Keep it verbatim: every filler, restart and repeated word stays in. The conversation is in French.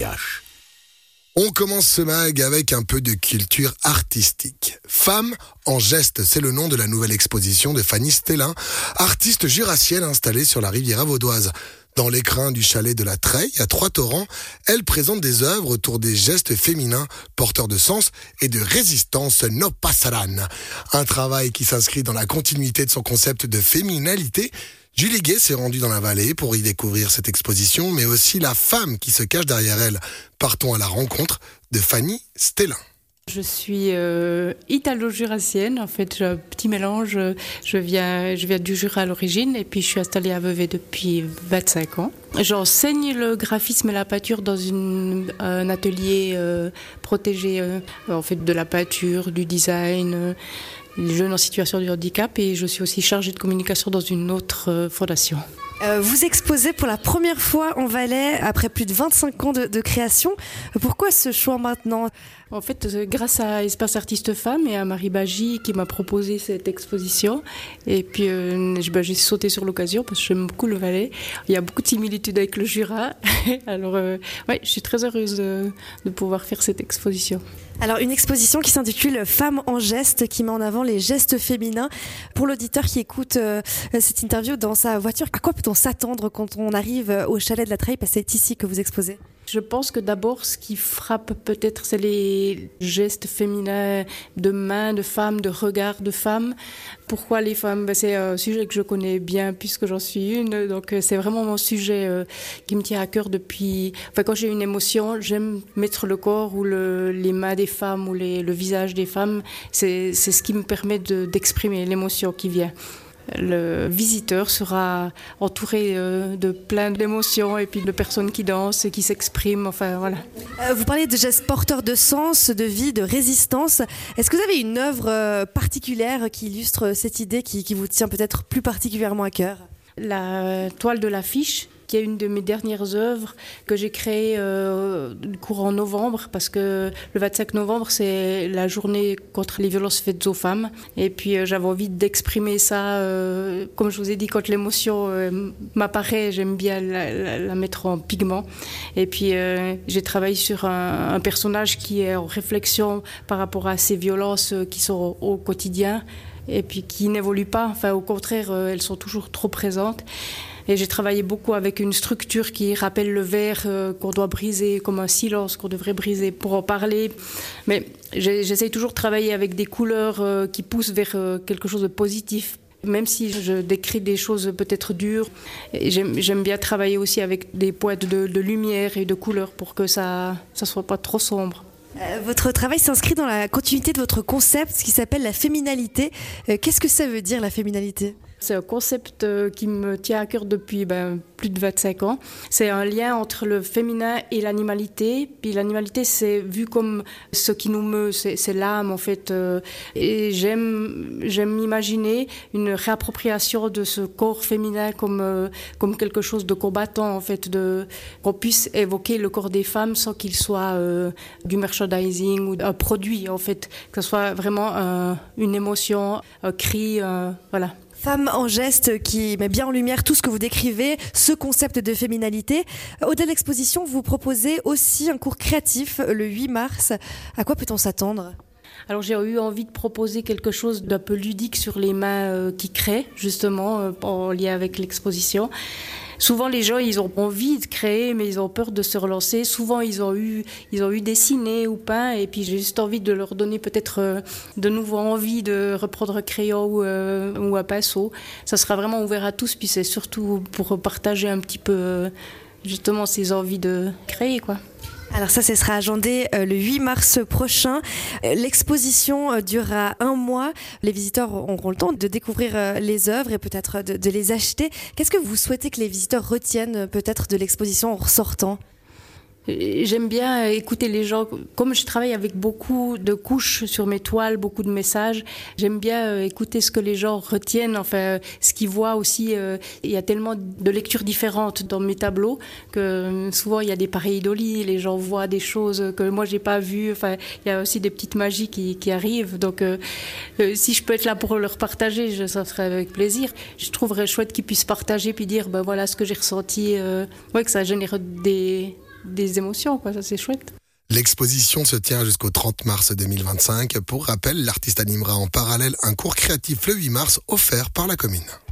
On commence ce mag avec un peu de culture artistique. Femme en geste, c'est le nom de la nouvelle exposition de Fanny Stellin, artiste jurassienne installée sur la Riviera vaudoise. Dans l'écrin du chalet de la Treille, à Trois-Torrents, elle présente des œuvres autour des gestes féminins, porteurs de sens et de résistance no pasaran. Un travail qui s'inscrit dans la continuité de son concept de féminalité. Julie Gay s'est rendue dans la vallée pour y découvrir cette exposition, mais aussi la femme qui se cache derrière elle. Partons à la rencontre de Fanny Stellin. Je suis euh, italo-jurassienne, en fait, j'ai un petit mélange. Je viens, je viens du Jura à l'origine et puis je suis installée à Vevey depuis vingt-cinq ans. J'enseigne le graphisme et la peinture dans une, un atelier euh, protégé euh, en fait, de la peinture, du design, euh, les jeunes en situation de handicap, et je suis aussi chargée de communication dans une autre euh, fondation. Euh, vous exposez pour la première fois en Valais après plus de vingt-cinq ans de, de création. Pourquoi ce choix maintenant ? En fait, grâce à Espace Artistes Femmes et à Marie Bagy qui m'a proposé cette exposition. Et puis, euh, ben, j'ai sauté sur l'occasion parce que j'aime beaucoup le Valais. Il y a beaucoup de similitudes avec le Jura. Alors, euh, ouais, je suis très heureuse de, de pouvoir faire cette exposition. Alors, une exposition qui s'intitule Femmes en geste, qui met en avant les gestes féminins. Pour l'auditeur qui écoute euh, cette interview dans sa voiture, à quoi peut-on s'attendre quand on arrive au chalet de la Treille, parce que c'est ici que vous exposez ? Je pense que d'abord, ce qui frappe peut-être, c'est les gestes féminins de mains, de femmes, de regards de femmes. Pourquoi les femmes ? Ben, c'est un sujet que je connais bien puisque j'en suis une. Donc c'est vraiment mon sujet euh, qui me tient à cœur depuis... Enfin, quand j'ai une émotion, j'aime mettre le corps ou le, les mains des femmes ou les, le visage des femmes. C'est, c'est ce qui me permet de, d'exprimer l'émotion qui vient. Le visiteur sera entouré de plein d'émotions et puis de personnes qui dansent et qui s'expriment. Enfin, voilà. Euh, vous parlez de gestes porteurs de sens, de vie, de résistance. Est-ce que vous avez une œuvre particulière qui illustre cette idée qui, qui vous tient peut-être plus particulièrement à cœur ? La toile de l'affiche, qui est une de mes dernières œuvres que j'ai créée euh, courant novembre, parce que le vingt-cinq novembre, c'est la journée contre les violences faites aux femmes. Et puis euh, j'avais envie d'exprimer ça, euh, comme je vous ai dit, quand l'émotion euh, m'apparaît, j'aime bien la, la, la mettre en pigment. Et puis euh, j'ai travaillé sur un, un personnage qui est en réflexion par rapport à ces violences qui sont au, au quotidien et puis qui n'évoluent pas. Enfin, au contraire, euh, elles sont toujours trop présentes. Et j'ai travaillé beaucoup avec une structure qui rappelle le verre euh, qu'on doit briser, comme un silence qu'on devrait briser pour en parler. Mais j'essaye toujours de travailler avec des couleurs euh, qui poussent vers euh, quelque chose de positif. Même si je décris des choses peut-être dures, j'aime, j'aime bien travailler aussi avec des pointes de, de lumière et de couleurs pour que ça ne soit pas trop sombre. Euh, votre travail s'inscrit dans la continuité de votre concept, ce qui s'appelle la féminalité. Euh, qu'est-ce que ça veut dire, la féminalité ? C'est un concept qui me tient à cœur depuis ben, plus de vingt-cinq ans. C'est un lien entre le féminin et l'animalité. Puis l'animalité, c'est vu comme ce qui nous meut, c'est, c'est l'âme en fait. Et j'aime, j'aime imaginer une réappropriation de ce corps féminin comme, comme quelque chose de combattant en fait, de, qu'on puisse évoquer le corps des femmes sans qu'il soit euh, du merchandising ou un produit en fait. Que ce soit vraiment euh, une émotion, un cri, euh, voilà. Femme en geste qui met bien en lumière tout ce que vous décrivez, ce concept de féminalité. Au-delà de l'exposition, vous proposez aussi un cours créatif le huit mars. À quoi peut-on s'attendre ? Alors j'ai eu envie de proposer quelque chose d'un peu ludique sur les mains euh, qui créent, justement, euh, en lien avec l'exposition. Souvent, les gens, ils ont envie de créer, mais ils ont peur de se relancer. Souvent, ils ont eu, ils ont eu dessiné ou peint, et puis j'ai juste envie de leur donner peut-être euh, de nouveau envie de reprendre un crayon ou, euh, ou un pinceau. Ça sera vraiment ouvert à tous, puis c'est surtout pour partager un petit peu euh, justement ces envies de créer, quoi. Alors ça, ce sera agendé euh, le huit mars prochain. Euh, l'exposition euh, durera un mois. Les visiteurs auront le temps de découvrir euh, les œuvres et peut-être de, de les acheter. Qu'est-ce que vous souhaitez que les visiteurs retiennent euh, peut-être de l'exposition en ressortant ? J'aime bien écouter les gens. Comme je travaille avec beaucoup de couches sur mes toiles, beaucoup de messages, j'aime bien écouter ce que les gens retiennent, enfin, ce qu'ils voient aussi. Il y a tellement de lectures différentes dans mes tableaux que souvent il y a des pareidolie, les gens voient des choses que moi j'ai pas vues. Enfin, il y a aussi des petites magies qui, qui arrivent. Donc, euh, si je peux être là pour leur partager, je, ça serait avec plaisir. Je trouverais chouette qu'ils puissent partager puis dire, ben voilà ce que j'ai ressenti. Euh, ouais, que ça génère des des émotions, quoi. Ça, c'est chouette. L'exposition se tient jusqu'au trente mars deux mille vingt-cinq. Pour rappel, l'artiste animera en parallèle un cours créatif le huit mars offert par la commune.